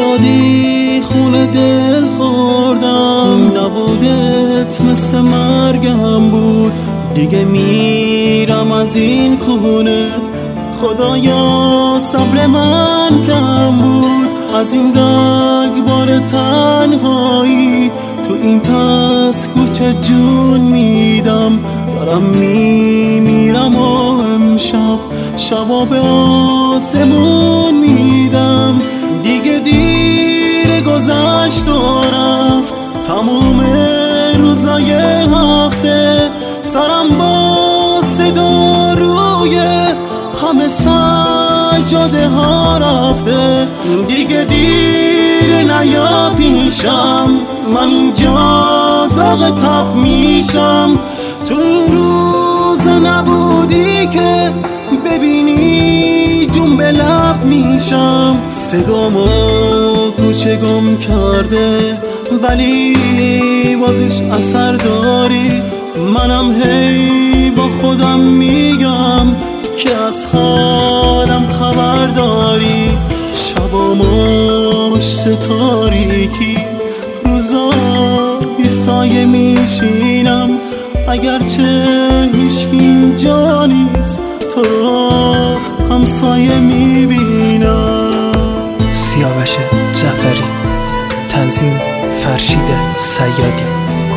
دادی خون دل خوردم، نبودت مثل مرگم بود. دیگه میرم از این خونه، خدایا صبر من کم بود. از این رگبار تنهایی تو این پس کوچه جون میدم. دارم میمیرم و امشب شبا به آسمون میدم. دیگه دیر گذشت و رفت تموم روزای هفته، سرم با صدا روی همه سجاده ها رفته. دیگه دیر نیا پیشم، من اینجا داغ تب میشم. تو این روز نبودی که ببینی جون به لب میشم. صدامو کوچه گم کرده ولی بازش اثر داری. منم هی با خودم میگم که از حالم خبر داری. شبامو پشت تاریکی، روزا بی سایه میشینم. اگرچه هیچ اینجا نیست تو رو همسایه میبینم. سیاوش جعفری، تنظیم فرشید صیادی.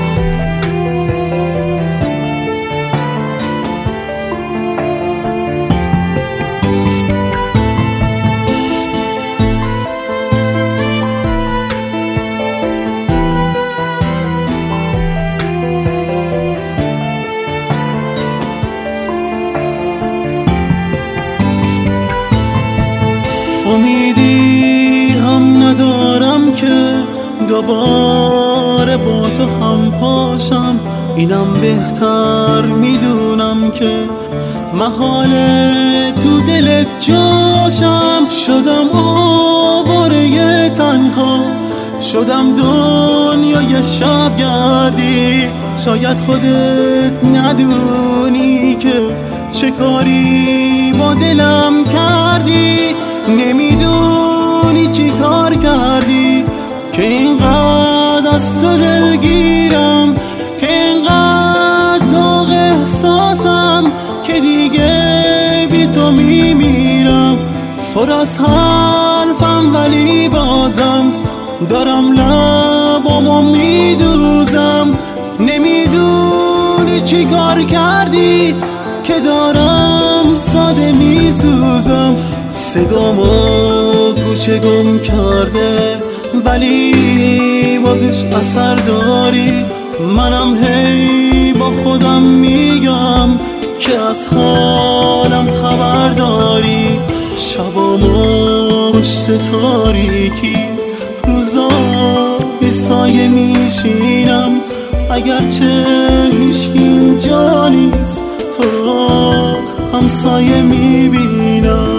امیدی هم ندارم که دوباره با تو هم پاشم. اینم بهتر میدونم که محاله تو دلت جاشم. شدم آواره تنها، شدم دنیای شب گردی. شاید خودت ندونی که چه کاری با دلم کردی. نمیدونی چی کار کردی که اینقدر از تو دلگیرم، که اینقدر داغ احساسم که دیگه بی تو میمیرم. پر از حرفم ولی بازم دارم لبامو میدوزم. نمیدونی چی کار کردی که دارم ساده میسوزم. صدامو کوچه گم کرده ولی بازش اثر داری. منم هی با خودم میگم که از حالم خبر داری. شبامو پشت تاریکی، روزا بی سایه میشینم. اگرچه هیچ اینجا نیست تو رو همسایه میبینم.